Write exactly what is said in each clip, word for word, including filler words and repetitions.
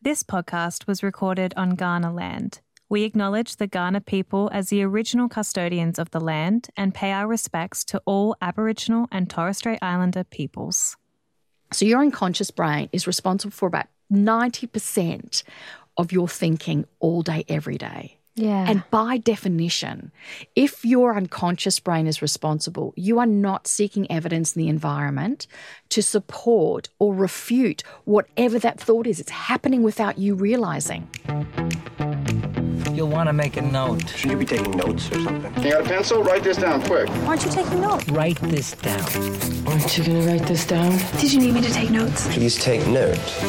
This podcast was recorded on Kaurna land. We acknowledge the Kaurna people as the original custodians of the land and pay our respects to all Aboriginal and Torres Strait Islander peoples. So your unconscious brain is responsible for about ninety percent of your thinking all day, every day. Yeah. And by definition, if your unconscious brain is responsible, you are not seeking evidence in the environment to support or refute whatever that thought is. It's happening without you realising. You'll want to make a note. Should you be taking notes or something? You got a pencil? Write this down quick. Aren't you taking notes? Write this down. Aren't you going to write this down? Did you need me to take notes? Please take notes.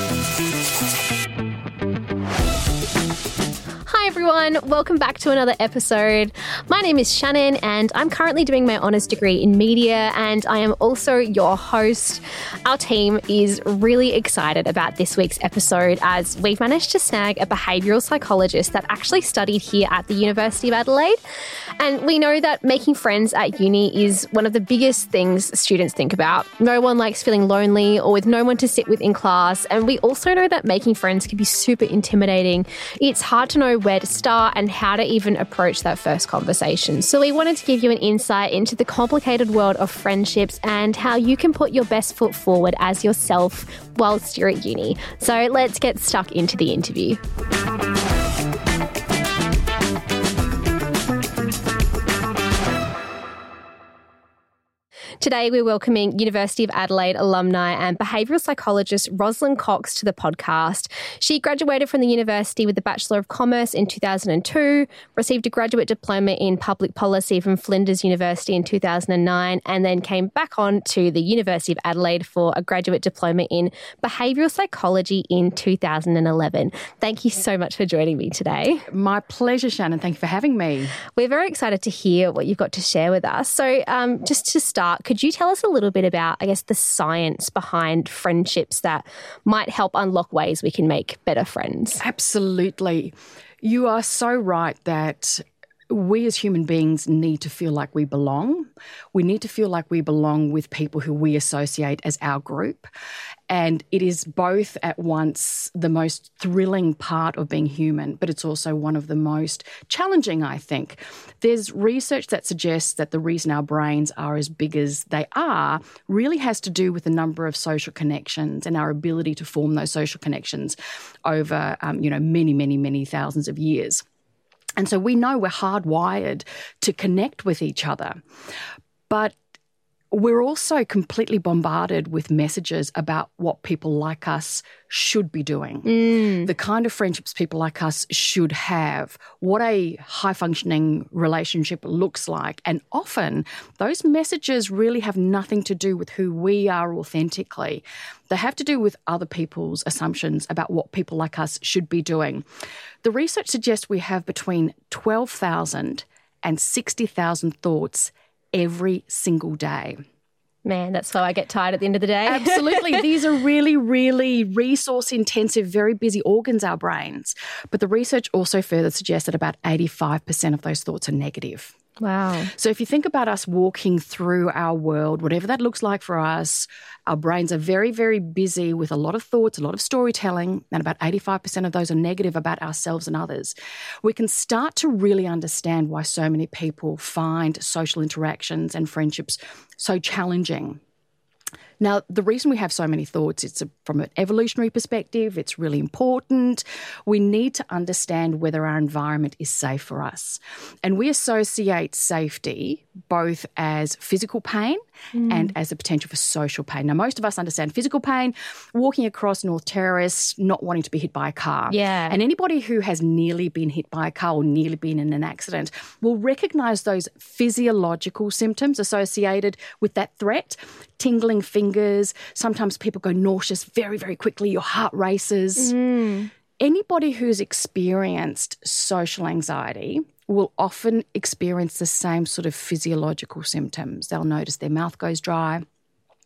Hi everyone, welcome back to another episode. My name is Shannon and I'm currently doing my honours degree in media and I am also your host. Our team is really excited about this week's episode as we've managed to snag a behavioural psychologist that actually studied here at the University of Adelaide. And we know that making friends at uni is one of the biggest things students think about. No one likes feeling lonely or with no one to sit with in class. And we also know that making friends can be super intimidating. It's hard to know where to start and how to even approach that first conversation. So we wanted to give you an insight into the complicated world of friendships and how you can put your best foot forward as yourself whilst you're at uni. So let's get stuck into the interview. Today, we're welcoming University of Adelaide alumni and behavioural psychologist Rosalind Cox to the podcast. She graduated from the university with a Bachelor of Commerce in two thousand two, received a graduate diploma in public policy from Flinders University in two thousand nine, and then came back on to the University of Adelaide for a graduate diploma in behavioural psychology in two thousand eleven. Thank you so much for joining me today. My pleasure, Shannon. Thank you for having me. We're very excited to hear what you've got to share with us. So um, just to start, could you tell us a little bit about, I guess, the science behind friendships that might help unlock ways we can make better friends? Absolutely. You are so right that we as human beings need to feel like we belong. We need to feel like we belong with people who we associate as our group. And it is both at once the most thrilling part of being human, but it's also one of the most challenging, I think. There's research that suggests that the reason our brains are as big as they are really has to do with the number of social connections and our ability to form those social connections over, um, you know, many, many, many thousands of years. And so we know we're hardwired to connect with each other. But we're also completely bombarded with messages about what people like us should be doing, mm. the kind of friendships people like us should have, what a high-functioning relationship looks like. And often those messages really have nothing to do with who we are authentically. They have to do with other people's assumptions about what people like us should be doing. The research suggests we have between twelve thousand and sixty thousand thoughts every single day. Man, that's so I get tired at the end of the day. Absolutely. These are really, really resource-intensive, very busy organs, our brains. But the research also further suggests that about eighty-five percent of those thoughts are negative. Wow. So if you think about us walking through our world, whatever that looks like for us, our brains are very, very busy with a lot of thoughts, a lot of storytelling, and about eighty-five percent of those are negative about ourselves and others. We can start to really understand why so many people find social interactions and friendships so challenging. Now, the reason we have so many thoughts, it's a, from an evolutionary perspective, it's really important. We need to understand whether our environment is safe for us. And we associate safety both as physical pain mm. and as a potential for social pain. Now, most of us understand physical pain, walking across North Terrace, not wanting to be hit by a car. Yeah. And anybody who has nearly been hit by a car or nearly been in an accident will recognise those physiological symptoms associated with that threat. Tingling fingers, sometimes people go nauseous very, very quickly, your heart races. Mm. Anybody who's experienced social anxiety will often experience the same sort of physiological symptoms. They'll notice their mouth goes dry,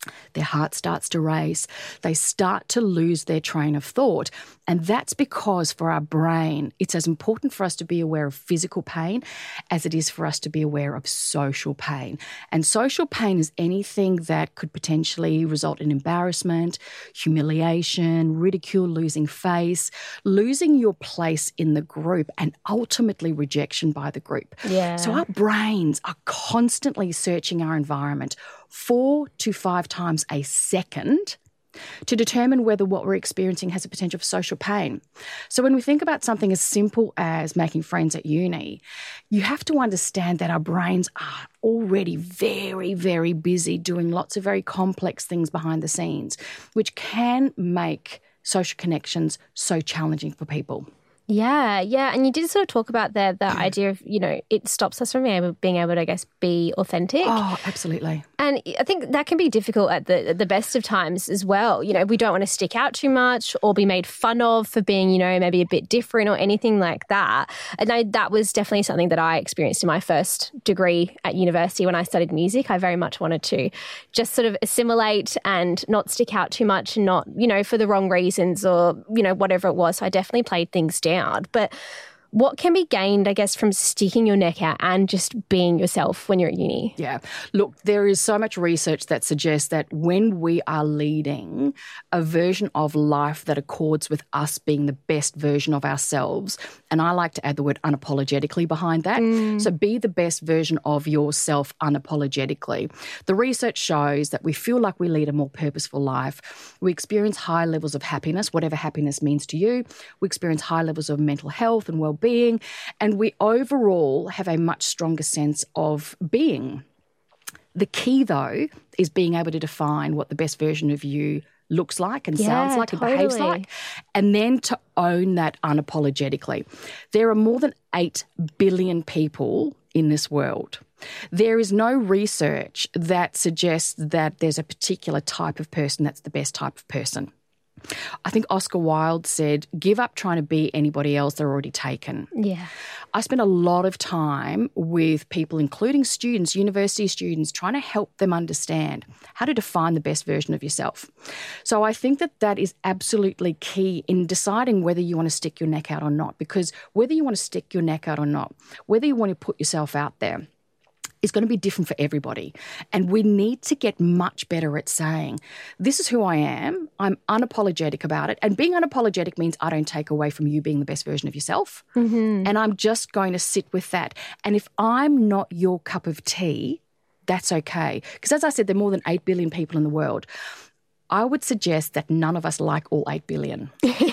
Their heart starts to race. They start to lose their train of thought. And that's because for our brain, it's as important for us to be aware of physical pain as it is for us to be aware of social pain. And social pain is anything that could potentially result in embarrassment, humiliation, ridicule, losing face, losing your place in the group, and ultimately rejection by the group. Yeah. So our brains are constantly searching our environment four to five times a second to determine whether what we're experiencing has a potential for social pain. So when we think about something as simple as making friends at uni, you have to understand that our brains are already very, very busy doing lots of very complex things behind the scenes, which can make social connections so challenging for people. Yeah, yeah. And you did sort of talk about the, the idea of, you know, it stops us from being able, being able to, I guess, be authentic. Oh, absolutely. And I think that can be difficult at the at the best of times as well. You know, we don't want to stick out too much or be made fun of for being, you know, maybe a bit different or anything like that. And I, that was definitely something that I experienced in my first degree at university when I studied music. I very much wanted to just sort of assimilate and not stick out too much and not, you know, for the wrong reasons or, you know, whatever it was. So I definitely played things down. But what can be gained, I guess, from sticking your neck out and just being yourself when you're at uni? Yeah. Look, there is so much research that suggests that when we are leading a version of life that accords with us being the best version of ourselves, and I like to add the word unapologetically behind that. Mm. So be the best version of yourself unapologetically. The research shows that we feel like we lead a more purposeful life. We experience high levels of happiness, whatever happiness means to you. We experience high levels of mental health and well-being. being, and we overall have a much stronger sense of being. The key, though, is being able to define what the best version of you looks like and yeah, sounds like totally. and behaves like, and then to own that unapologetically. There are more than eight billion people in this world. There is no research that suggests that there's a particular type of person that's the best type of person. I think Oscar Wilde said, give up trying to be anybody else, they're already taken. Yeah. I spent a lot of time with people, including students, university students, trying to help them understand how to define the best version of yourself. So I think that that is absolutely key in deciding whether you want to stick your neck out or not, because whether you want to stick your neck out or not, whether you want to put yourself out there, is going to be different for everybody. And we need to get much better at saying, this is who I am, I'm unapologetic about it. And being unapologetic means I don't take away from you being the best version of yourself. Mm-hmm. And I'm just going to sit with that. And if I'm not your cup of tea, that's okay. Because as I said, there are more than eight billion people in the world. I would suggest that none of us like all eight billion.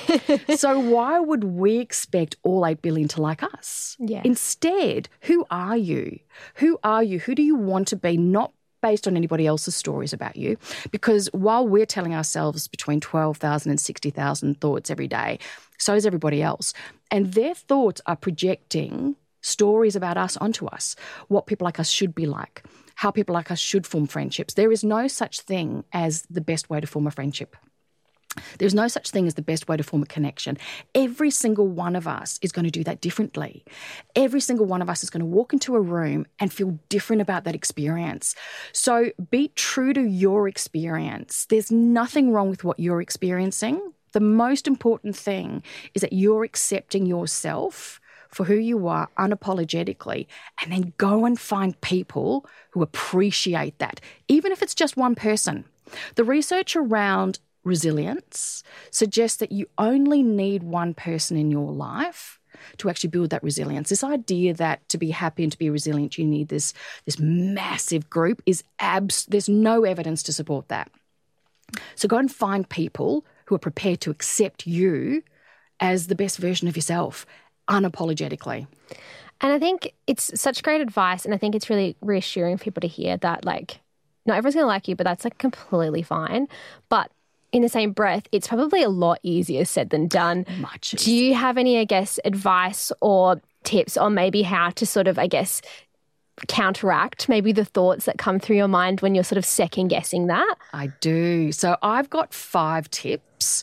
So why would we expect all eight billion to like us? Yeah. Instead, who are you? Who are you? Who do you want to be? Not based on anybody else's stories about you. Because while we're telling ourselves between twelve thousand and sixty thousand thoughts every day, so is everybody else. And their thoughts are projecting stories about us onto us, what people like us should be like, how people like us should form friendships. There is no such thing as the best way to form a friendship. There's no such thing as the best way to form a connection. Every single one of us is going to do that differently. Every single one of us is going to walk into a room and feel different about that experience. So be true to your experience. There's nothing wrong with what you're experiencing. The most important thing is that you're accepting yourself for who you are unapologetically, and then go and find people who appreciate that, even if it's just one person. The research around resilience suggests that you only need one person in your life to actually build that resilience. This idea that to be happy and to be resilient, you need this, this massive group is abs- there's no evidence to support that. So go and find people who are prepared to accept you as the best version of yourself, unapologetically. And I think it's such great advice, and I think it's really reassuring for people to hear that, like, not everyone's going to like you, but that's, like, completely fine. But in the same breath, it's probably a lot easier said than done. Much. Do you have any, I guess, advice or tips on maybe how to sort of, I guess, counteract maybe the thoughts that come through your mind when you're sort of second guessing that? I do. So I've got five tips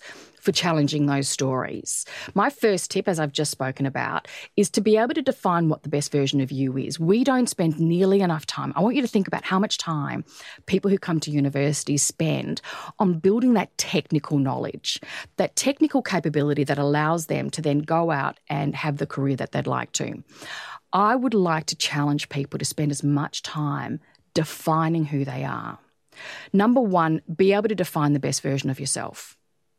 for challenging those stories. My first tip, as I've just spoken about, is to be able to define what the best version of you is. We don't spend nearly enough time. I want you to think about how much time people who come to university spend on building that technical knowledge, that technical capability that allows them to then go out and have the career that they'd like to. I would like to challenge people to spend as much time defining who they are. Number one, be able to define the best version of yourself.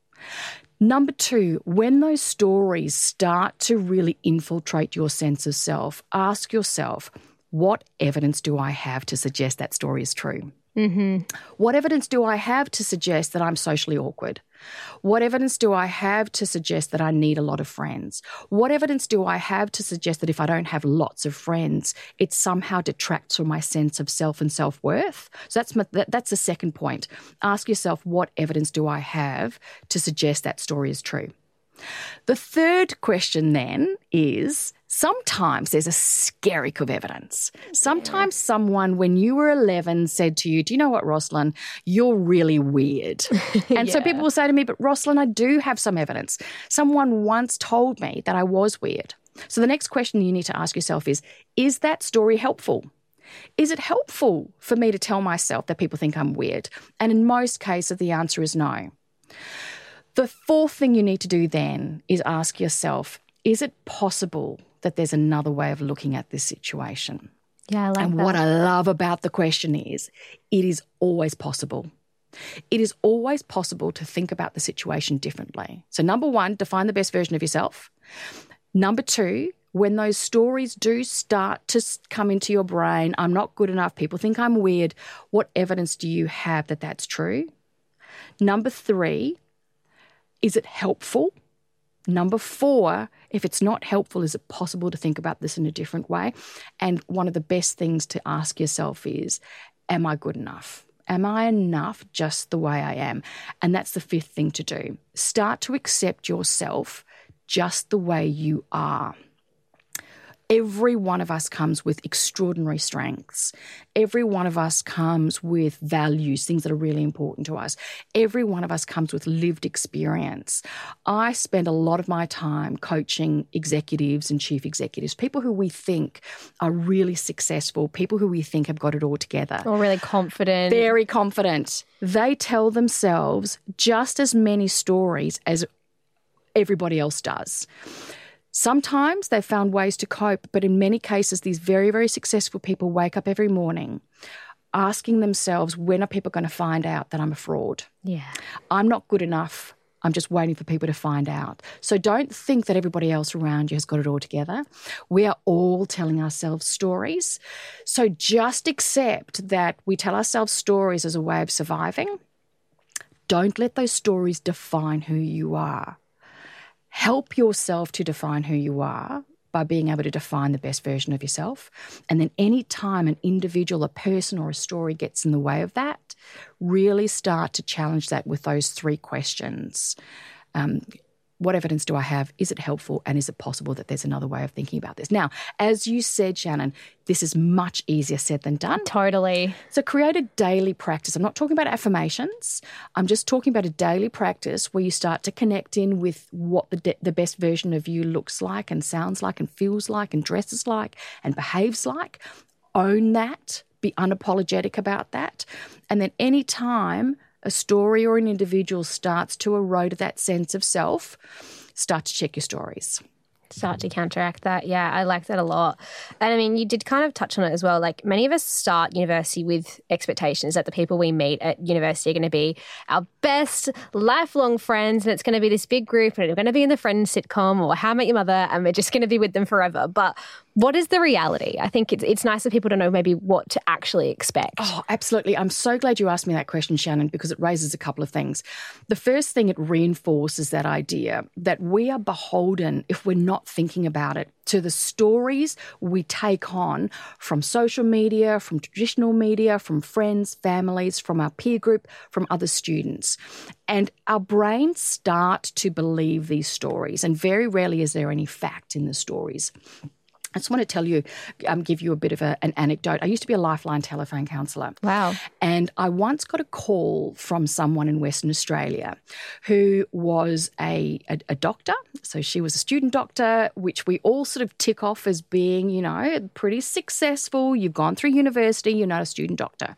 Number two, when those stories start to really infiltrate your sense of self, ask yourself, what evidence do I have to suggest that story is true? Mm-hmm. What evidence do I have to suggest that I'm socially awkward? What evidence do I have to suggest that I need a lot of friends? What evidence do I have to suggest that if I don't have lots of friends, it somehow detracts from my sense of self and self-worth? So that's my, that, that's the second point. Ask yourself, what evidence do I have to suggest that story is true? The third question then is, sometimes there's a skerrick of evidence. Sometimes someone, when you were eleven, said to you, do you know what, Rosalind, you're really weird. And yeah. So people will say to me, but Rosalind, I do have some evidence. Someone once told me that I was weird. So the next question you need to ask yourself is, is that story helpful? Is it helpful for me to tell myself that people think I'm weird? And in most cases, the answer is no. The fourth thing you need to do then is ask yourself, is it possible that there's another way of looking at this situation? Yeah, I like and that. what I love about the question is, it is always possible. It is always possible to think about the situation differently. So number one, define the best version of yourself. Number two, when those stories do start to come into your brain, I'm not good enough, people think I'm weird, what evidence do you have that that's true? Number three, is it helpful? Number four, if it's not helpful, is it possible to think about this in a different way? And one of the best things to ask yourself is, am I good enough? Am I enough just the way I am? And that's the fifth thing to do. Start to accept yourself just the way you are. Every one of us comes with extraordinary strengths. Every one of us comes with values, things that are really important to us. Every one of us comes with lived experience. I spend a lot of my time coaching executives and chief executives, people who we think are really successful, people who we think have got it all together. Or really confident. Very confident. They tell themselves just as many stories as everybody else does. Sometimes they've found ways to cope, but in many cases, these very, very successful people wake up every morning asking themselves, when are people going to find out that I'm a fraud? Yeah. I'm not good enough. I'm just waiting for people to find out. So don't think that everybody else around you has got it all together. We are all telling ourselves stories. So just accept that we tell ourselves stories as a way of surviving. Don't let those stories define who you are. Help yourself to define who you are by being able to define the best version of yourself. And then any time an individual, a person or a story gets in the way of that, really start to challenge that with those three questions. Um, what evidence do I have? Is it helpful? And is it possible that there's another way of thinking about this? Now, as you said, Shannon, this is much easier said than done. Totally. So create a daily practice. I'm not talking about affirmations. I'm just talking about a daily practice where you start to connect in with what the, de- the best version of you looks like and sounds like and feels like and dresses like and behaves like. Own that. Be unapologetic about that. And then any time a story or an individual starts to erode that sense of self, start to check your stories. Start to counteract that. Yeah, I like that a lot. And I mean, you did kind of touch on it as well. Like many of us start university with expectations that the people we meet at university are going to be our best lifelong friends, and it's going to be this big group and we're going to be in the Friends sitcom or How I Met Your Mother and we're just going to be with them forever. But what is the reality? I think it's it's nice for people to know maybe what to actually expect. Oh, absolutely. I'm so glad you asked me that question, Shannon, because it raises a couple of things. The first thing, it reinforces that idea that we are beholden, if we're not thinking about it, to the stories we take on from social media, from traditional media, from friends, families, from our peer group, from other students. And our brains start to believe these stories, and very rarely is there any fact in the stories. I just want to tell you, um, give you a bit of a, an anecdote. I used to be a Lifeline telephone counsellor. Wow. And I once got a call from someone in Western Australia who was a, a, a doctor. So she was a student doctor, which we all sort of tick off as being, you know, pretty successful. You've gone through university, you're not a student doctor.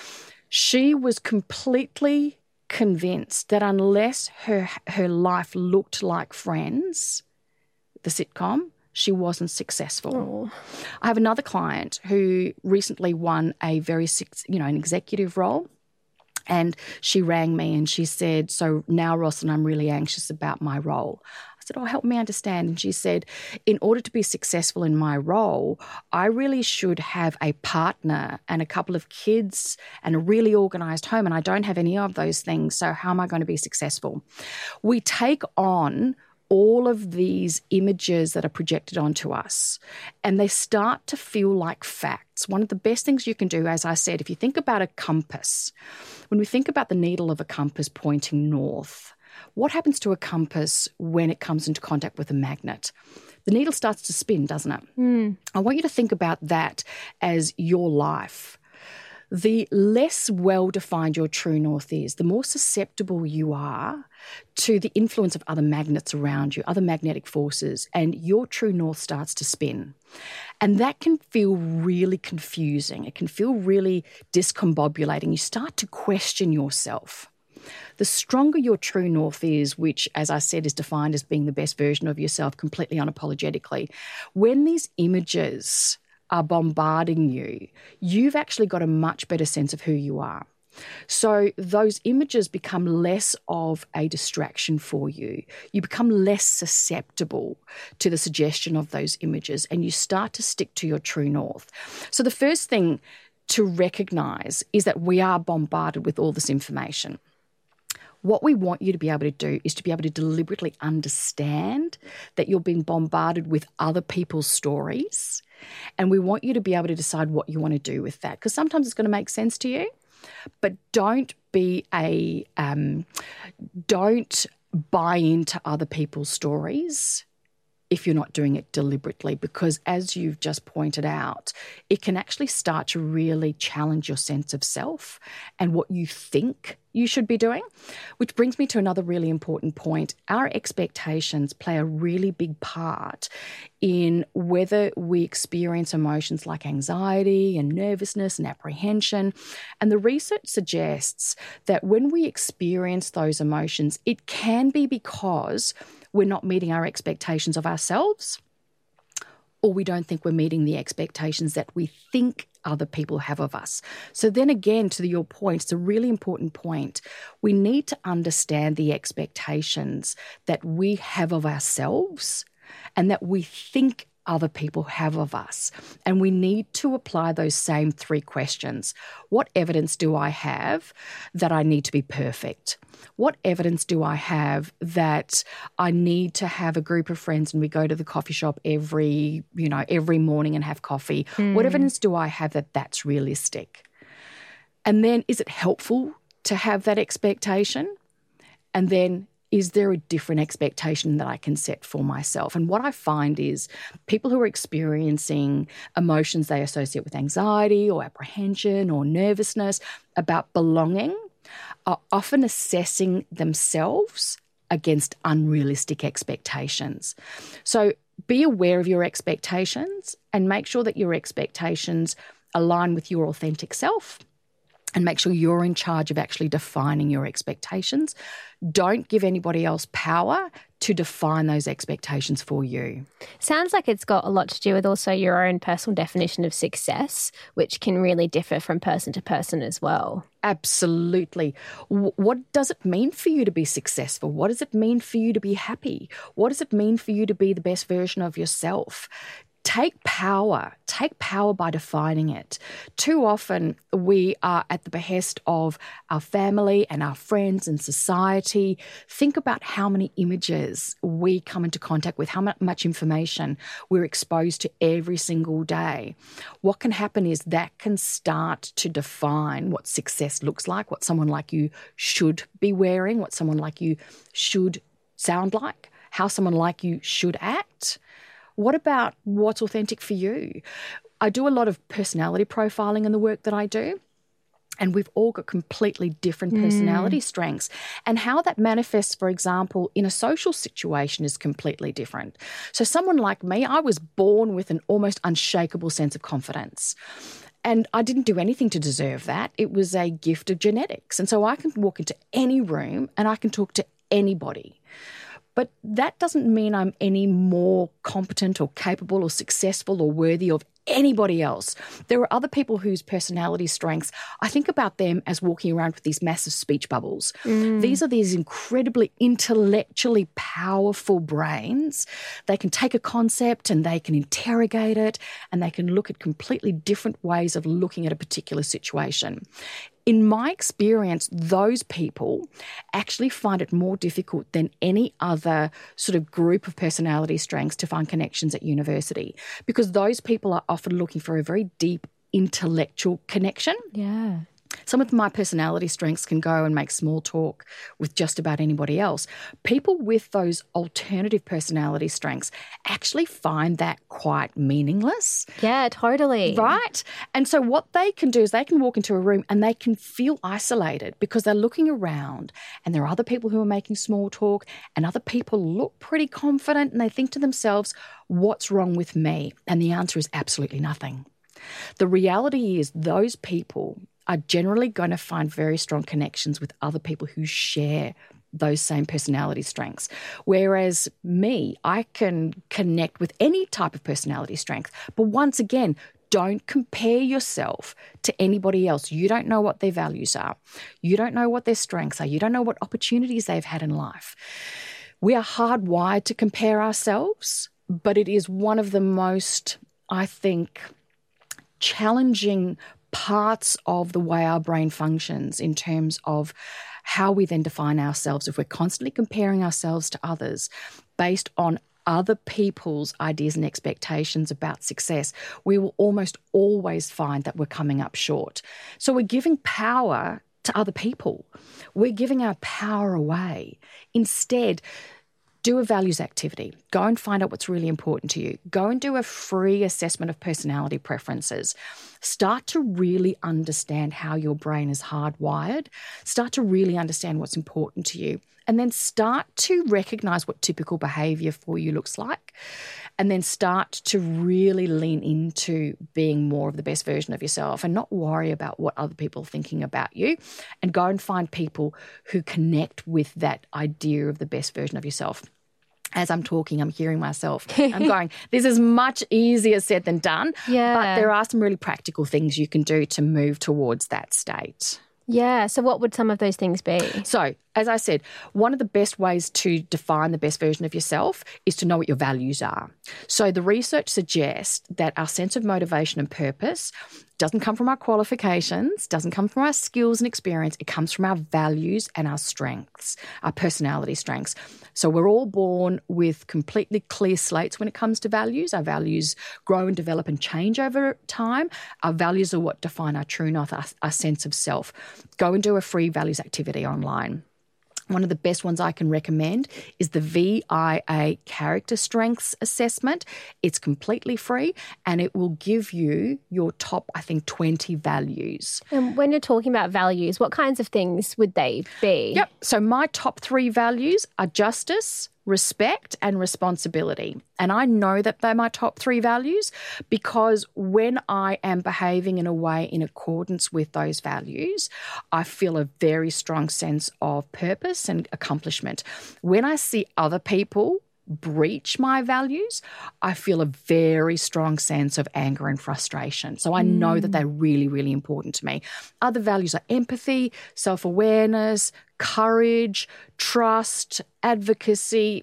She was completely convinced that unless her her life looked like Friends, the sitcom, she wasn't successful. Oh. I have another client who recently won a very, you know, an executive role, and she rang me and she said, so now, Rosalind, I'm really anxious about my role. I said, oh, help me understand. And she said, in order to be successful in my role, I really should have a partner and a couple of kids and a really organised home, and I don't have any of those things, so how am I going to be successful? We take on all of these images that are projected onto us, and they start to feel like facts. One of the best things you can do, as I said, if you think about a compass, when we think about the needle of a compass pointing north, what happens to a compass when it comes into contact with a magnet? The needle starts to spin, doesn't it? Mm. I want you to think about that as your life. The less well-defined your true north is, the more susceptible you are to the influence of other magnets around you, other magnetic forces, and your true north starts to spin. And that can feel really confusing. It can feel really discombobulating. You start to question yourself. The stronger your true north is, which, as I said, is defined as being the best version of yourself completely unapologetically, when these images are bombarding you, you've actually got a much better sense of who you are. So those images become less of a distraction for you. You become less susceptible to the suggestion of those images, and you start to stick to your true north. So the first thing to recognise is that we are bombarded with all this information. What we want you to be able to do is to be able to deliberately understand that you're being bombarded with other people's stories, and we want you to be able to decide what you want to do with that, because sometimes it's going to make sense to you, but don't be a um, don't buy into other people's stories if you're not doing it deliberately, because as you've just pointed out, it can actually start to really challenge your sense of self and what you think you should be doing, which brings me to another really important point. Our expectations play a really big part in whether we experience emotions like anxiety and nervousness and apprehension. And the research suggests that when we experience those emotions, it can be because we're not meeting our expectations of ourselves, or we don't think we're meeting the expectations that we think other people have of us. So then again, to your point, it's a really important point. We need to understand the expectations that we have of ourselves and that we think other people have of us. And we need to apply those same three questions. What evidence do I have that I need to be perfect? What evidence do I have that I need to have a group of friends and we go to the coffee shop every, you know, every morning and have coffee? Mm. What evidence do I have that that's realistic? And then, is it helpful to have that expectation? And then, is there a different expectation that I can set for myself? And what I find is people who are experiencing emotions they associate with anxiety or apprehension or nervousness about belonging are often assessing themselves against unrealistic expectations. So be aware of your expectations and make sure that your expectations align with your authentic self, and make sure you're in charge of actually defining your expectations. Don't give anybody else power to define those expectations for you. Sounds like it's got a lot to do with also your own personal definition of success, which can really differ from person to person as well. Absolutely. What does it mean for you to be successful? What does it mean for you to be happy? What does it mean for you to be the best version of yourself? Take power. Take power by defining it. Too often we are at the behest of our family and our friends and society. Think about how many images we come into contact with, how much information we're exposed to every single day. What can happen is that can start to define what success looks like, what someone like you should be wearing, what someone like you should sound like, how someone like you should act. What about what's authentic for you? I do a lot of personality profiling in the work that I do. And we've all got completely different personality mm. strengths. And how that manifests, for example, in a social situation is completely different. So someone like me, I was born with an almost unshakable sense of confidence. And I didn't do anything to deserve that. It was a gift of genetics. And so I can walk into any room and I can talk to anybody. But that doesn't mean I'm any more competent or capable or successful or worthy of anybody else. There are other people whose personality strengths, I think about them as walking around with these massive speech bubbles. Mm. These are these incredibly intellectually powerful brains. They can take a concept and they can interrogate it and they can look at completely different ways of looking at a particular situation. In my experience, those people actually find it more difficult than any other sort of group of personality strengths to find connections at university, because those people are often looking for a very deep intellectual connection. Yeah. Some of my personality strengths can go and make small talk with just about anybody else. People with those alternative personality strengths actually find that quite meaningless. Yeah, totally. Right? And so what they can do is they can walk into a room and they can feel isolated because they're looking around and there are other people who are making small talk and other people look pretty confident and they think to themselves, what's wrong with me? And the answer is absolutely nothing. The reality is those people are generally going to find very strong connections with other people who share those same personality strengths. Whereas me, I can connect with any type of personality strength. But once again, don't compare yourself to anybody else. You don't know what their values are. You don't know what their strengths are. You don't know what opportunities they've had in life. We are hardwired to compare ourselves, but it is one of the most, I think, challenging parts of the way our brain functions in terms of how we then define ourselves. If we're constantly comparing ourselves to others based on other people's ideas and expectations about success, we will almost always find that we're coming up short. So we're giving power to other people. We're giving our power away. Instead, do a values activity. Go and find out what's really important to you. Go and do a free assessment of personality preferences. Start to really understand how your brain is hardwired. Start to really understand what's important to you. And then start to recognize what typical behavior for you looks like. And then start to really lean into being more of the best version of yourself and not worry about what other people are thinking about you. And go and find people who connect with that idea of the best version of yourself. As I'm talking, I'm hearing myself. I'm going, this is much easier said than done. Yeah. But there are some really practical things you can do to move towards that state. Yeah. So what would some of those things be? So, as I said, one of the best ways to define the best version of yourself is to know what your values are. So the research suggests that our sense of motivation and purpose doesn't come from our qualifications, doesn't come from our skills and experience. It comes from our values and our strengths, our personality strengths. So we're all born with completely clear slates when it comes to values. Our values grow and develop and change over time. Our values are what define our true north, our, our sense of self. Go and do a free values activity online. One of the best ones I can recommend is the V I A Character Strengths Assessment. It's completely free and it will give you your top, I think, twenty values. And when you're talking about values, what kinds of things would they be? Yep. So my top three values are justice, respect and responsibility. And I know that they're my top three values because when I am behaving in a way in accordance with those values, I feel a very strong sense of purpose and accomplishment. When I see other people breach my values, I feel a very strong sense of anger and frustration. So I know mm. that they're really, really important to me. Other values are empathy, self-awareness, courage, trust, advocacy,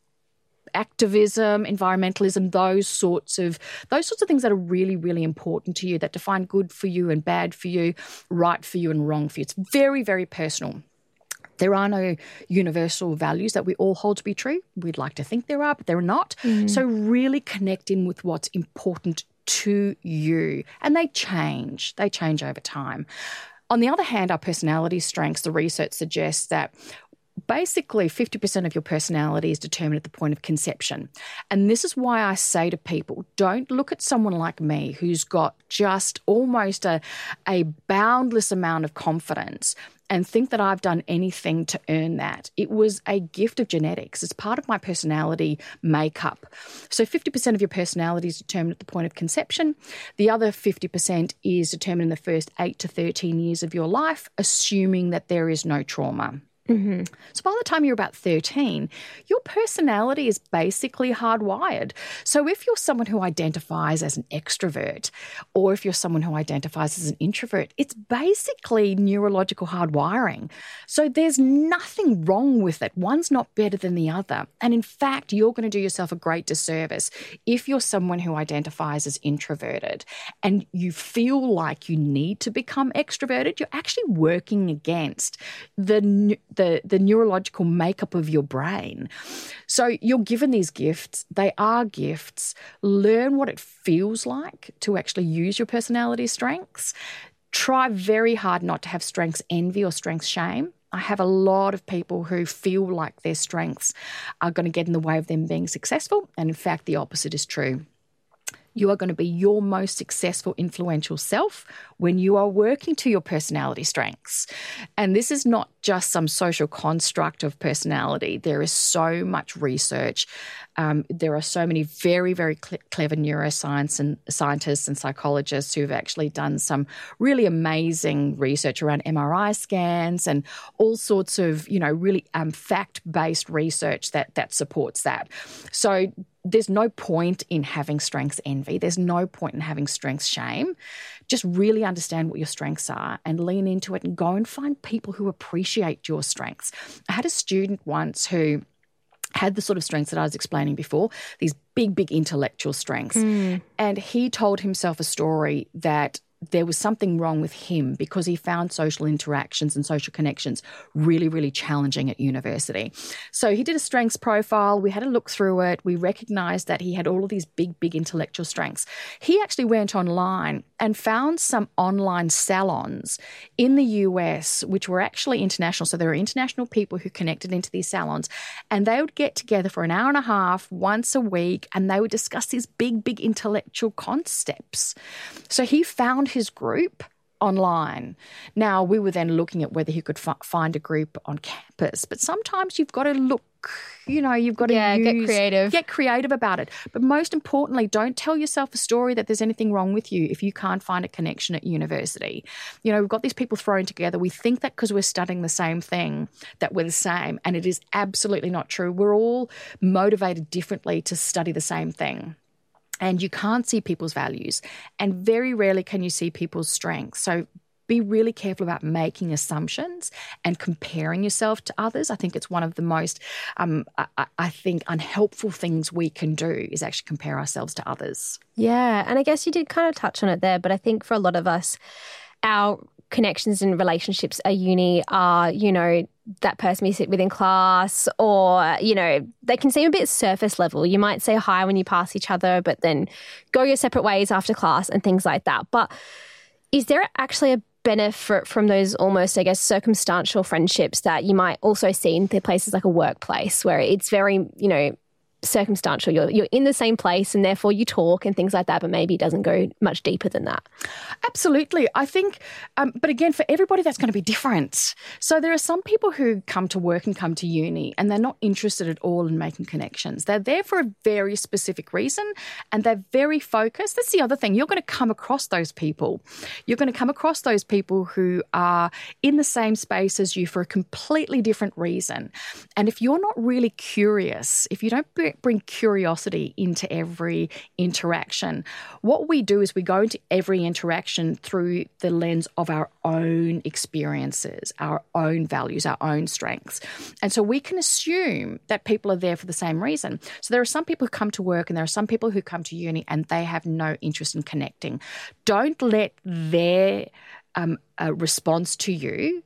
activism, environmentalism, those sorts of those sorts of things that are really, really important to you, that define good for you and bad for you, right for you and wrong for you. It's very, very personal. There are no universal values that we all hold to be true. We'd like to think there are, but there are not. Mm. So really connect in with what's important to you. And they change. They change over time. On the other hand, our personality strengths, the research suggests that basically fifty percent of your personality is determined at the point of conception. And this is why I say to people, don't look at someone like me who's got just almost a, a boundless amount of confidence and think that I've done anything to earn that. It was a gift of genetics. It's part of my personality makeup. So fifty percent of your personality is determined at the point of conception. The other fifty percent is determined in the first eight to thirteen years of your life, assuming that there is no trauma. Mm-hmm. So by the time you're about thirteen, your personality is basically hardwired. So if you're someone who identifies as an extrovert or if you're someone who identifies as an introvert, it's basically neurological hardwiring. So there's nothing wrong with it. One's not better than the other. And in fact, you're going to do yourself a great disservice if you're someone who identifies as introverted and you feel like you need to become extroverted. You're actually working against the The, the neurological makeup of your brain. So you're given these gifts. They are gifts. Learn what it feels like to actually use your personality strengths. Try very hard not to have strengths envy or strengths shame. I have a lot of people who feel like their strengths are going to get in the way of them being successful. And in fact, the opposite is true. You are going to be your most successful, influential self when you are working to your personality strengths. And this is not just some social construct of personality. There is so much research. Um, there are so many very, very cl- clever neuroscience and scientists and psychologists who have actually done some really amazing research around M R I scans and all sorts of, you know, really um, fact-based research that that supports that. So there's no point in having strengths envy. There's no point in having strengths shame. Just really understand what your strengths are and lean into it and go and find people who appreciate your strengths. I had a student once who had the sort of strengths that I was explaining before, these big, big intellectual strengths. Mm. And he told himself a story that there was something wrong with him because he found social interactions and social connections really, really challenging at university. So he did a strengths profile. We had a look through it. We recognized that he had all of these big, big intellectual strengths. He actually went online and found some online salons in the U S, which were actually international. So there were international people who connected into these salons, and they would get together for an hour and a half once a week, and they would discuss these big, big intellectual concepts. So he found his group online. Now, we were then looking at whether he could f- find a group on campus, but sometimes you've got to look, you know, you've got to yeah, use, get creative. Get creative about it. But most importantly, don't tell yourself a story that there's anything wrong with you if you can't find a connection at university. You know, we've got these people thrown together. We think that because we're studying the same thing that we're the same, and it is absolutely not true. We're all motivated differently to study the same thing. And you can't see people's values. And very rarely can you see people's strengths. So be really careful about making assumptions and comparing yourself to others. I think it's one of the most, um, I, I think, unhelpful things we can do is actually compare ourselves to others. Yeah. And I guess you did kind of touch on it there, but I think for a lot of us, our connections and relationships at uni are, you know, that person we sit with in class, or, you know, they can seem a bit surface level. You might say hi when you pass each other, but then go your separate ways after class and things like that. But is there actually a benefit from those almost, I guess, circumstantial friendships that you might also see in places like a workplace where it's very, you know, circumstantial? You're you're in the same place and therefore you talk and things like that, but maybe it doesn't go much deeper than that. Absolutely. I think, um, but again, for everybody, that's going to be different. So there are some people who come to work and come to uni and they're not interested at all in making connections. They're there for a very specific reason and they're very focused. That's the other thing. You're going to come across those people. You're going to come across those people who are in the same space as you for a completely different reason. And if you're not really curious, if you don't bring curiosity into every interaction, what we do is we go into every interaction through the lens of our own experiences, our own values, our own strengths. And so we can assume that people are there for the same reason. So there are some people who come to work and there are some people who come to uni and they have no interest in connecting. Don't let their um, uh, response to you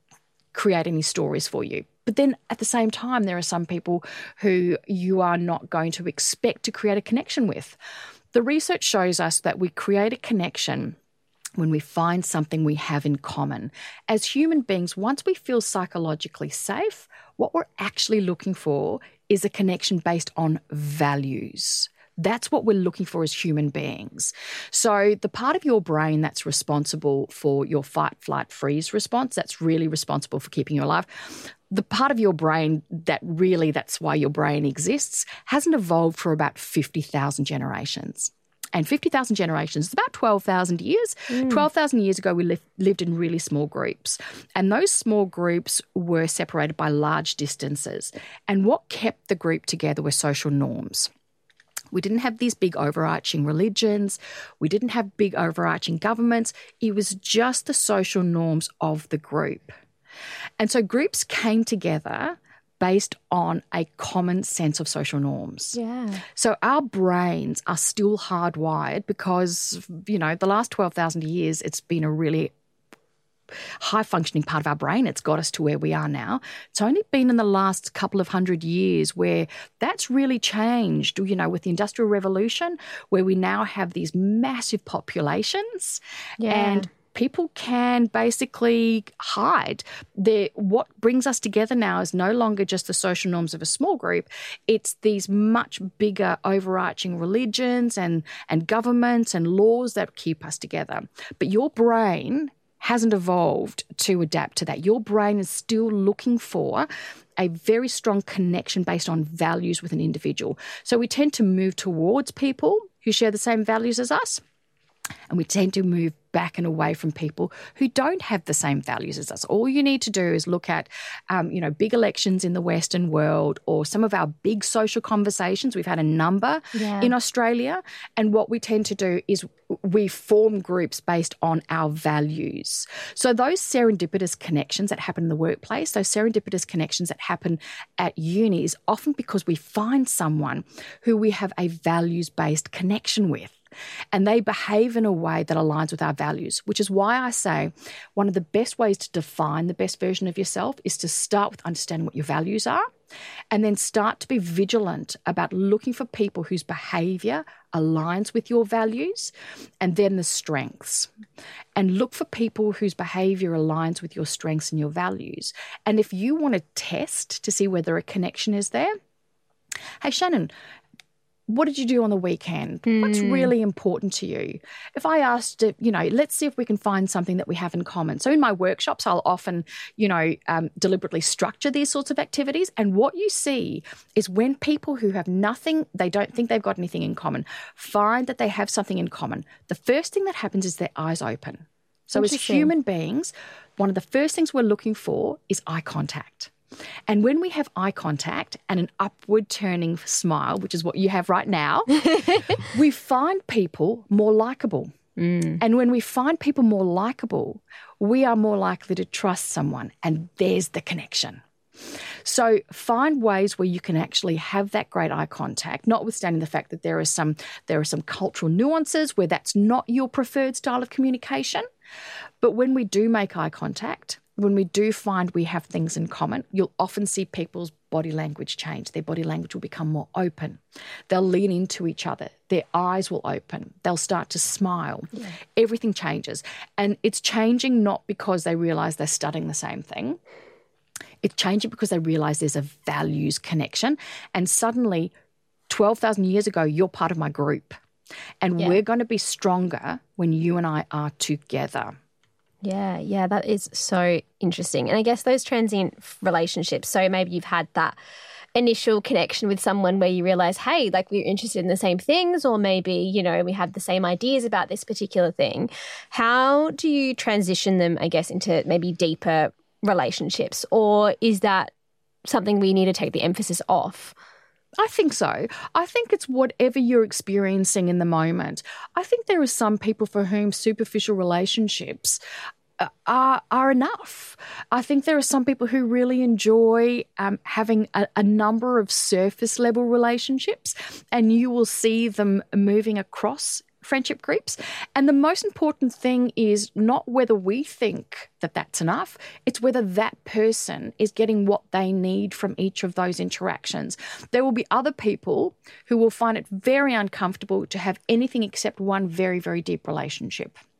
create any stories for you. But then at the same time, there are some people who you are not going to expect to create a connection with. The research shows us that we create a connection when we find something we have in common. As human beings, once we feel psychologically safe, what we're actually looking for is a connection based on values. That's what we're looking for as human beings. So the part of your brain that's responsible for your fight, flight, freeze response, that's really responsible for keeping you alive, the part of your brain that really, that's why your brain exists, hasn't evolved for about fifty thousand generations. And fifty thousand generations is about twelve thousand years. Mm. twelve thousand years ago, we li- lived in really small groups. And those small groups were separated by large distances. And what kept the group together were social norms. We didn't have these big overarching religions. We didn't have big overarching governments. It was just the social norms of the group. And so groups came together based on a common sense of social norms. Yeah. So our brains are still hardwired because, you know, the last twelve thousand years, it's been a really high-functioning part of our brain. It's got us to where we are now. It's only been in the last couple of hundred years where that's really changed, you know, with the Industrial Revolution, where we now have these massive populations Yeah. and people can basically hide. They're, what brings us together now is no longer just the social norms of a small group. It's these much bigger overarching religions and, and governments and laws that keep us together. But your brain hasn't evolved to adapt to that. Your brain is still looking for a very strong connection based on values with an individual. So we tend to move towards people who share the same values as us, and we tend to move back and away from people who don't have the same values as us. All you need to do is look at, um, you know, big elections in the Western world or some of our big social conversations. We've had a number Yeah. in Australia, and what we tend to do is we form groups based on our values. So those serendipitous connections that happen in the workplace, those serendipitous connections that happen at uni is often because we find someone who we have a values-based connection with. And they behave in a way that aligns with our values, which is why I say one of the best ways to define the best version of yourself is to start with understanding what your values are and then start to be vigilant about looking for people whose behaviour aligns with your values, and then the strengths. And look for people whose behaviour aligns with your strengths and your values. And if you want to test to see whether a connection is there, hey, Shannon, what did you do on the weekend? Mm. What's really important to you? If I asked, you know, let's see if we can find something that we have in common. So in my workshops, I'll often, you know, um, deliberately structure these sorts of activities. And what you see is when people who have nothing, they don't think they've got anything in common, find that they have something in common, the first thing that happens is their eyes open. So as human beings, one of the first things we're looking for is eye contact. And when we have eye contact and an upward turning smile, which is what you have right now, we find people more likable. Mm. And when we find people more likable, we are more likely to trust someone, and there's the connection. So find ways where you can actually have that great eye contact, notwithstanding the fact that there are some there are some cultural nuances where that's not your preferred style of communication. But when we do make eye contact, when we do find we have things in common, you'll often see people's body language change. Their body language will become more open. They'll lean into each other. Their eyes will open. They'll start to smile. Yeah. Everything changes. And it's changing not because they realise they're studying the same thing. It's changing because they realise there's a values connection. And suddenly, twelve thousand years ago, you're part of my group. And yeah. we're going to be stronger when you and I are together. Yeah, yeah, that is so interesting. And I guess those transient relationships, so maybe you've had that initial connection with someone where you realise, hey, like we're interested in the same things, or maybe, you know, we have the same ideas about this particular thing. How do you transition them, I guess, into maybe deeper relationships? Or is that something we need to take the emphasis off? I think so. I think it's whatever you're experiencing in the moment. I think there are some people for whom superficial relationships are are enough. I think there are some people who really enjoy um, having a, a number of surface level relationships, and you will see them moving across friendship groups. And the most important thing is not whether we think that that's enough, it's whether that person is getting what they need from each of those interactions. There will be other people who will find it very uncomfortable to have anything except one very, very deep relationship.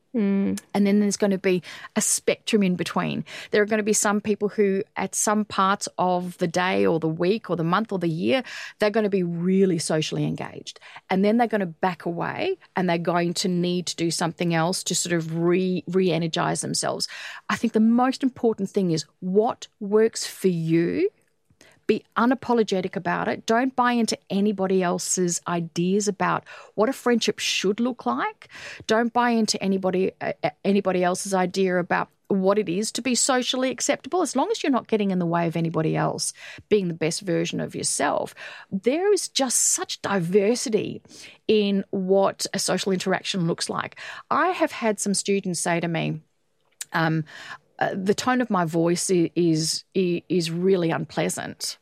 Mm. And then there's going to be a spectrum in between. There are going to be some people who at some parts of the day or the week or the month or the year, they're going to be really socially engaged. And then they're going to back away and they're going to need to do something else to sort of re, re-energize themselves. I think the most important thing is what works for you. Be unapologetic about it. Don't buy into anybody else's ideas about what a friendship should look like. Don't buy into anybody uh, anybody else's idea about what it is to be socially acceptable. As long as you're not getting in the way of anybody else being the best version of yourself, there is just such diversity in what a social interaction looks like. I have had some students say to me, um, Uh, the tone of my voice is, is is really unpleasant.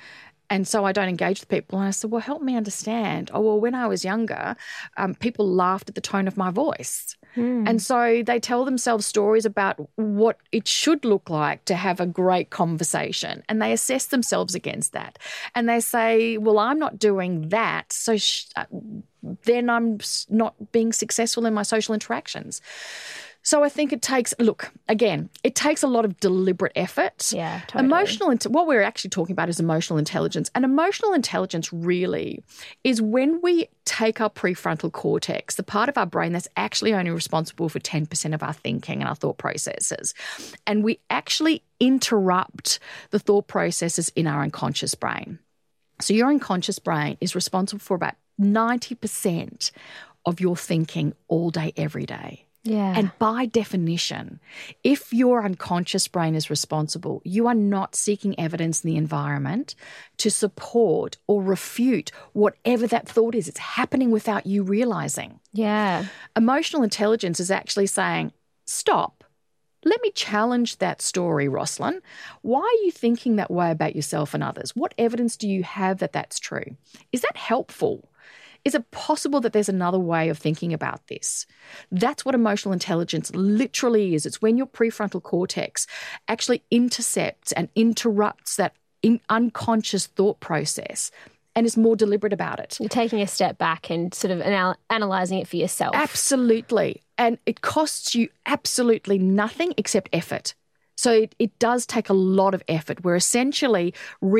And so I don't engage with people. And I said, well, help me understand. Oh, well, when I was younger, um, people laughed at the tone of my voice. Mm. And so they tell themselves stories about what it should look like to have a great conversation. And they assess themselves against that. And they say, well, I'm not doing that. So sh- then I'm not being successful in my social interactions. So I think it takes, look, again, it takes a lot of deliberate effort. Yeah, totally. Emotional, what we're actually talking about is emotional intelligence. And emotional intelligence really is when we take our prefrontal cortex, the part of our brain that's actually only responsible for ten percent of our thinking and our thought processes, and we actually interrupt the thought processes in our unconscious brain. So your unconscious brain is responsible for about ninety percent of your thinking all day, every day. Yeah. And by definition, if your unconscious brain is responsible, you are not seeking evidence in the environment to support or refute whatever that thought is. It's happening without you realizing. Yeah. Emotional intelligence is actually saying, stop. Let me challenge that story, Roslyn. Why are you thinking that way about yourself and others? What evidence do you have that that's true? Is that helpful? Is it possible that there's another way of thinking about this? That's what emotional intelligence literally is. It's when your prefrontal cortex actually intercepts and interrupts that in unconscious thought process and is more deliberate about it. You're taking a step back and sort of anal- analysing it for yourself. Absolutely. And it costs you absolutely nothing except effort. So it, it does take a lot of effort. We're essentially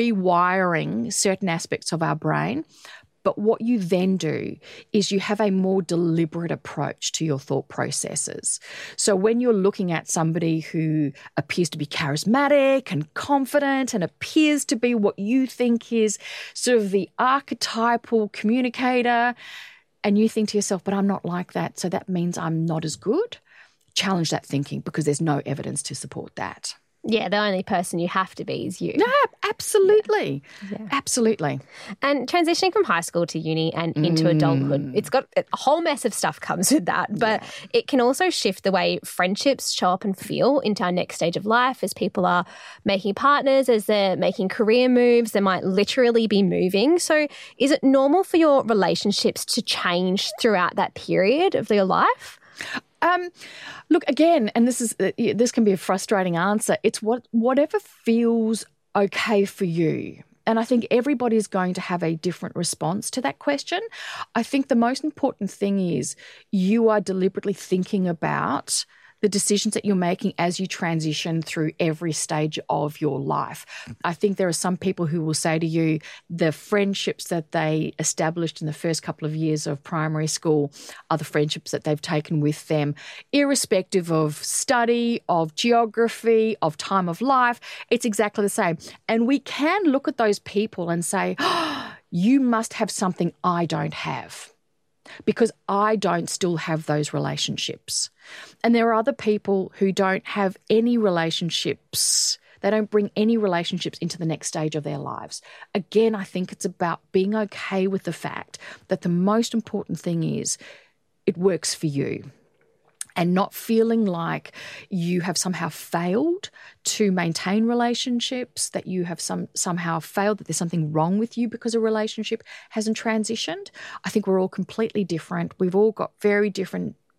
rewiring certain aspects of our brain. But what you then do is you have a more deliberate approach to your thought processes. So when you're looking at somebody who appears to be charismatic and confident and appears to be what you think is sort of the archetypal communicator, and you think to yourself, but I'm not like that, so that means I'm not as good, challenge that thinking because there's no evidence to support that. Yeah, the only person you have to be is you. No, absolutely. Yeah. Yeah. Absolutely. And transitioning from high school to uni and into mm. adulthood, it's got a whole mess of stuff comes with that. But yeah. it can also shift the way friendships show up and feel into our next stage of life as people are making partners, as they're making career moves. They might literally be moving. So is it normal for your relationships to change throughout that period of your life? Um, look, again, and this is this can be a frustrating answer. It's what whatever feels okay for you. And I think everybody's going to have a different response to that question. I think the most important thing is you are deliberately thinking about the decisions that you're making as you transition through every stage of your life. I think there are some people who will say to you the friendships that they established in the first couple of years of primary school are the friendships that they've taken with them, irrespective of study, of geography, of time of life. It's exactly the same. And we can look at those people and say, oh, you must have something I don't have, because I don't still have those relationships. And there are other people who don't have any relationships. They don't bring any relationships into the next stage of their lives. Again, I think it's about being okay with the fact that the most important thing is it works for you, and not feeling like you have somehow failed to maintain relationships, that you have some somehow failed, that there's something wrong with you because a relationship hasn't transitioned. I think we're all completely different. We've all got very different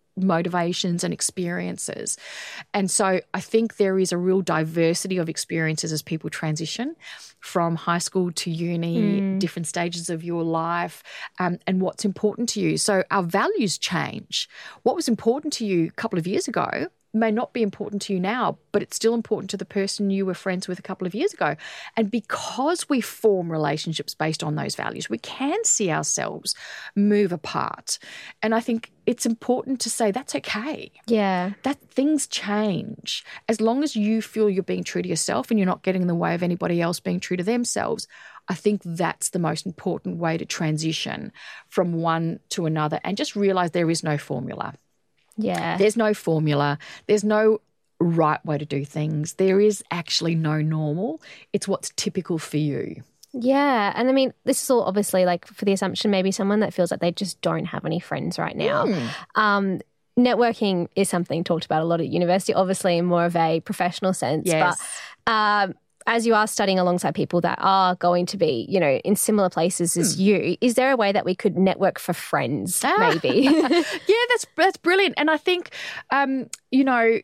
motivations and experiences. And so I think there is a real diversity of experiences as people transition from high school to uni, mm. different stages of your life, um, and what's important to you. So our values change. What was important to you a couple of years ago may not be important to you now, but it's still important to the person you were friends with a couple of years ago. And because we form relationships based on those values, we can see ourselves move apart. And I think it's important to say that's okay. Yeah. That things change. As long as you feel you're being true to yourself and you're not getting in the way of anybody else being true to themselves, I think that's the most important way to transition from one to another and just realize there is no formula. Yeah. There's no formula. There's no right way to do things. There is actually no normal. It's what's typical for you. Yeah. And I mean, this is all obviously like for the assumption maybe someone that feels like they just don't have any friends right now. Mm. Um, networking is something talked about a lot at university, obviously in more of a professional sense. Yes. But um, as you are studying alongside people that are going to be, you know, in similar places as mm. you, is there a way that we could network for friends ah. maybe? yeah, that's that's brilliant. And I think, um, you know,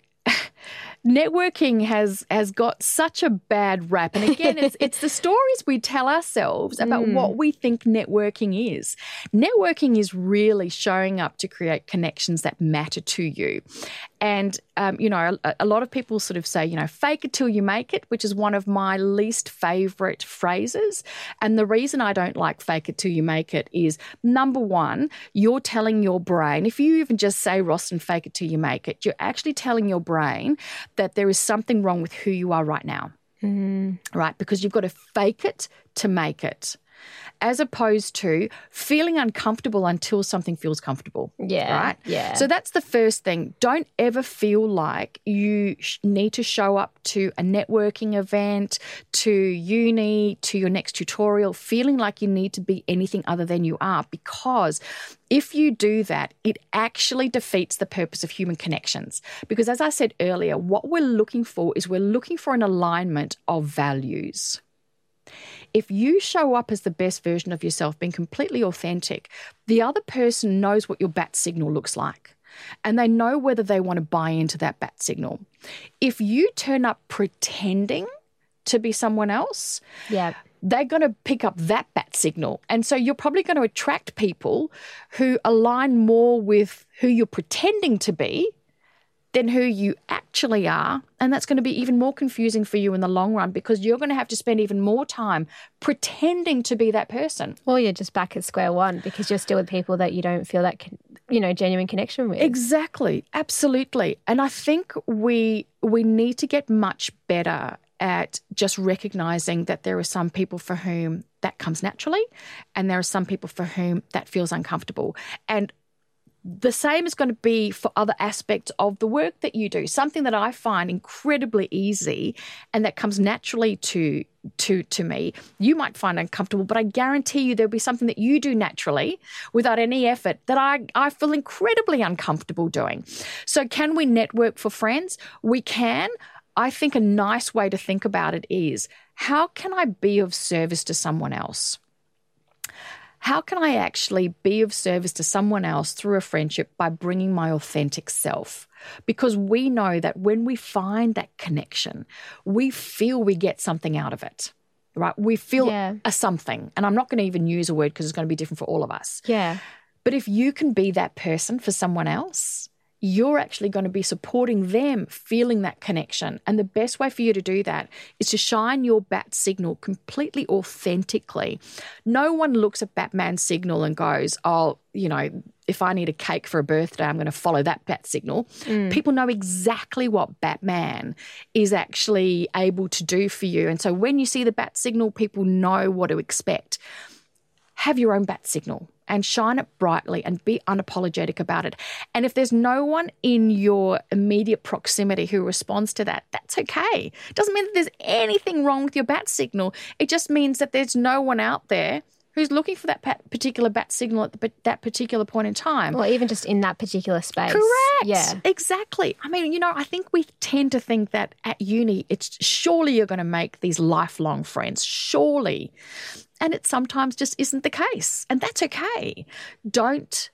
networking has has got such a bad rap. And again, it's it's the stories we tell ourselves about mm. what we think networking is. Networking is really showing up to create connections that matter to you. And, um, you know, a, a lot of people sort of say, you know, fake it till you make it, which is one of my least favourite phrases. And the reason I don't like fake it till you make it is, number one, you're telling your brain, if you even just say, Roston, fake it till you make it, you're actually telling your brain that there is something wrong with who you are right now, mm. right? Because you've got to fake it to make it, as opposed to feeling uncomfortable until something feels comfortable. Yeah. Right? Yeah. So that's the first thing. Don't ever feel like you sh- need to show up to a networking event, to uni, to your next tutorial, feeling like you need to be anything other than you are, because if you do that, it actually defeats the purpose of human connections. Because as I said earlier, what we're looking for is we're looking for an alignment of values. If you show up as the best version of yourself, being completely authentic, the other person knows what your bat signal looks like, and they know whether they want to buy into that bat signal. If you turn up pretending to be someone else, yeah, they're going to pick up that bat signal. And so you're probably going to attract people who align more with who you're pretending to be than who you actually are. And that's going to be even more confusing for you in the long run, because you're going to have to spend even more time pretending to be that person. Or you're just back at square one because you're still with people that you don't feel that, you know, genuine connection with. Exactly. Absolutely. And I think we we need to get much better at just recognizing that there are some people for whom that comes naturally, and there are some people for whom that feels uncomfortable. And the same is going to be for other aspects of the work that you do. Something that I find incredibly easy and that comes naturally to to to me, you might find uncomfortable, but I guarantee you there'll be something that you do naturally without any effort that I, I feel incredibly uncomfortable doing. So can we network for friends? We can. I think a nice way to think about it is, how can I be of service to someone else? How can I actually be of service to someone else through a friendship by bringing my authentic self? Because we know that when we find that connection, we feel we get something out of it, right? We feel yeah. a something. And I'm not going to even use a word because it's going to be different for all of us. Yeah. But if you can be that person for someone else, you're actually going to be supporting them feeling that connection. And the best way for you to do that is to shine your bat signal completely authentically. No one looks at Batman's signal and goes, oh, you know, if I need a cake for a birthday, I'm going to follow that bat signal. Mm. People know exactly what Batman is actually able to do for you. And so when you see the bat signal, people know what to expect. Have your own bat signal and shine it brightly and be unapologetic about it. And if there's no one in your immediate proximity who responds to that, that's okay. It doesn't mean that there's anything wrong with your bat signal. It just means that there's no one out there who's looking for that particular bat signal at the, that particular point in time. Or even just in that particular space. Correct. Yeah. Exactly. I mean, you know, I think we tend to think that at uni, it's surely you're going to make these lifelong friends. Surely. And it sometimes just isn't the case. And that's okay. Don't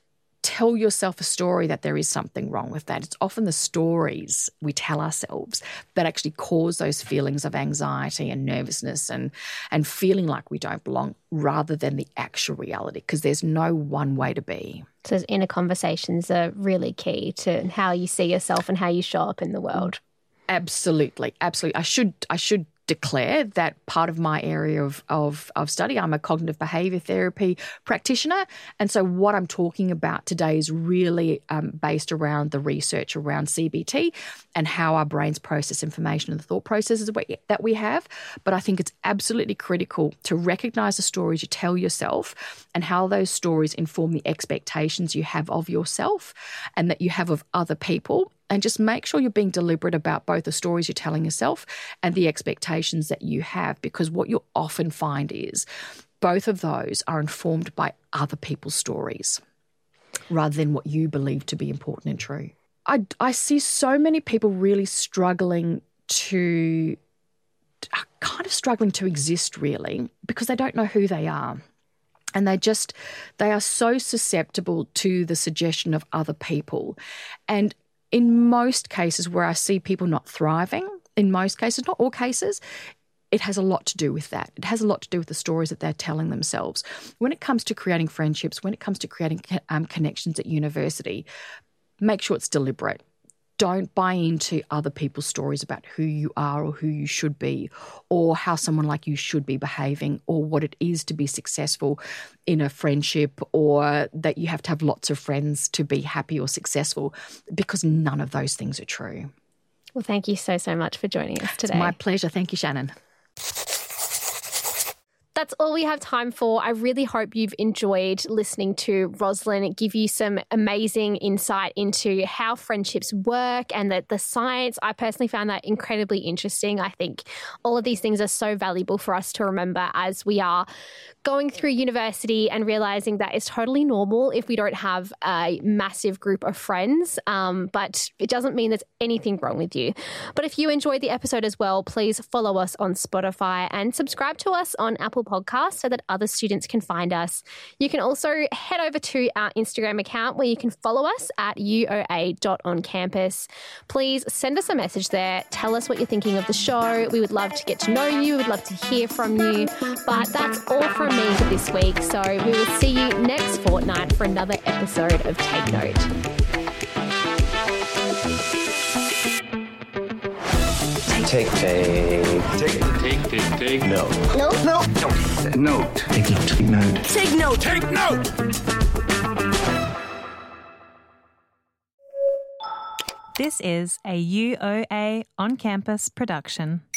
tell yourself a story that there is something wrong with that. It's often the stories we tell ourselves that actually cause those feelings of anxiety and nervousness and, and feeling like we don't belong rather than the actual reality, because there's no one way to be. So those inner conversations are really key to how you see yourself and how you show up in the world. Absolutely, absolutely. I should I should declare that part of my area of, of, of study, I'm a cognitive behaviour therapy practitioner. And so what I'm talking about today is really um, based around the research around C B T and how our brains process information and the thought processes that we have. But I think it's absolutely critical to recognise the stories you tell yourself and how those stories inform the expectations you have of yourself and that you have of other people. And just make sure you're being deliberate about both the stories you're telling yourself and the expectations that you have, because what you'll often find is both of those are informed by other people's stories rather than what you believe to be important and true. I, I see so many people really struggling to, kind of struggling to exist really because they don't know who they are. And they just, they are so susceptible to the suggestion of other people. And in most cases where I see people not thriving, in most cases, not all cases, it has a lot to do with that. It has a lot to do with the stories that they're telling themselves. When it comes to creating friendships, when it comes to creating um, connections at university, make sure it's deliberate. Don't buy into other people's stories about who you are or who you should be or how someone like you should be behaving or what it is to be successful in a friendship or that you have to have lots of friends to be happy or successful, because none of those things are true. Well, thank you so, so much for joining us today. It's my pleasure. Thank you, Shannon. That's all we have time for. I really hope you've enjoyed listening to Roslyn give you some amazing insight into how friendships work and the, the science. I personally found that incredibly interesting. I think all of these things are so valuable for us to remember as we are going through university and realizing that it's totally normal if we don't have a massive group of friends, um, but it doesn't mean there's anything wrong with you. But if you enjoyed the episode as well, please follow us on Spotify and subscribe to us on Apple Podcasts so that other students can find us. You can also head over to our Instagram account where you can follow us at u o a dot on campus. Please send us a message there. Tell us what you're thinking of the show. We would love to get to know you. We would love to hear from you. But that's all from me for this week. So we will see you next fortnight for another episode of Take Note. Take, take, Take, take, take, take. no. No. No. Note. Take note. Take note. Take note. Take note. This is a U O A on-campus production.